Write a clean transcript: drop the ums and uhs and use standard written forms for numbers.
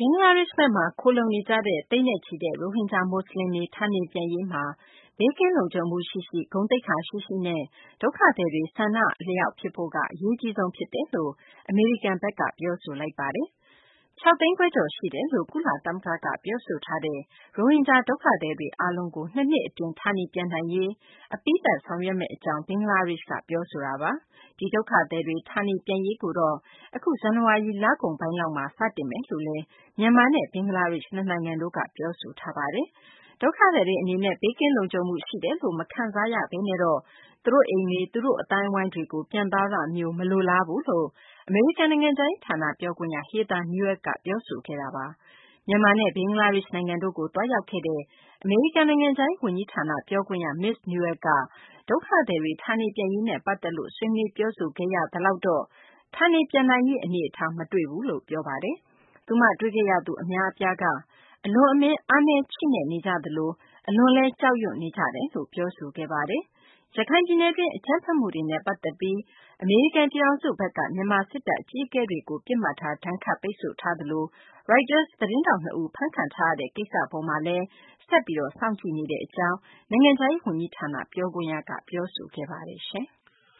ဘင်္ဂလားဒေ့ရှ်ဘက်မှာခိုလှုံနေကြတဲ့သိန်းနဲ့ချီတဲ့ရိုဟင်ဂျာမွတ်စလင်တွေဌာနေပြန်ရေးမှာဘေးကင်းလုံခြုံမှုရှိရှိဂုဏ်သိက္ခာရှိရှိနဲ့ဒုက္ခသည်တွေဆန္ဒအလျောက်ဖြစ်ဖို့ကအရေးကြီးဆုံးဖြစ်တယ်လို့အမေရိကန်ဘက်ကပြောဆိုလိုက်ပါတယ်။ 6 သိန်းခွဲကျော်ရှိတယ်လို့ကုလသမဂ္ဂကပြောဆိုထားတဲ့ရိုဟင်ဂျာဒုက္ခသည်တွေအားလုံးကို2 နှစ်အတွင်းဌာနေပြန်နိုင်ရေးအပြီးသတ်ဆောင်ရွက်မယ့်အကြောင်းဘင်္ဂလားဒေ့ရှ်ကပြောဆိုတာပါ။ ဒီဒုက္ခသည်တွေဌာနေပြန်ရေးကိုတော့အခုဇန်နဝါရီလကုန်ပိုင်းလောက်မှာစတင်မယ်လို့လည်းမြန်မာနဲ့ဘင်္ဂလားဒေ့ရှ်နှစ်နိုင်ငံတို့ကပြောဆိုထားပါတယ်။ ဒုက္ခသည်တွေအနေနဲ့ဘေးကင်းလုံခြုံမှုရှိတယ်လို့မခံစားရဘဲနဲ့တော့သူတို့အိမ်တွေသူတို့အသိုင်းအဝိုင်းတွေကိုပြန်သွားတာမျိုးမလိုလားဘူးလို့အမေရိကန်နိုင်ငံခြားရေးဌာနပြောခွင့်ရ Heather Nauert ကပြောဆိုခဲ့တာပါ။ မြန်မာနဲ့ဘင်္ဂလားဒေ့ရှ်နိုင်ငံတို့ကိုသွားရောက်ခဲ့တဲ့အမေရိကန်နိုင်ငံခြားရေးဝန်ကြီးဌာနပြောခွင့်ရ Ms. Nauert ကဒုက္ခသည်တွေဌာနေပြန်ရေးနဲ့ပတ်သက်လို့ဆွေးနွေးပြောဆိုခဲ့ရသလောက်တော့ဌာနေပြန်နိုင်ရေးအနေအထားမတွေ့ဘူးလို့ပြောပါတယ်။ သူမတွေ့ခဲ့ရသူအများအပြားကအလွန်အမင်းအားနည်းချိနဲ့နေကြသလိုအလွန်လည်းကြောက်ရွံ့နေကြတယ်လို့ပြောဆိုခဲ့ပါတယ်။ ရခိုင်ပြည်နယ်တွင်းအကြမ်းဖက်မှုတွေနဲ့ပတ်သက်ပြီးအမေရိကန်ပြည်ထောင်စုဘက်ကမြန်မာစစ်တပ်အကြီးအကဲတွေကိုပစ်မှတ်ထားဒဏ်ခတ်ပိတ်ဆို့ထားသလို Reuters သတင်းထောက် 2 ဦးဖမ်းခံထားရတဲ့ကိစ္စအပေါ်မှာလည်းဆက်ပြီးစောင့်ကြည့်နေတဲ့အကြောင်းနိုင်ငံခြားရေးဝန်ကြီးဌာနပြောခွင့်ရကပြောဆိုခဲ့ပါတယ်။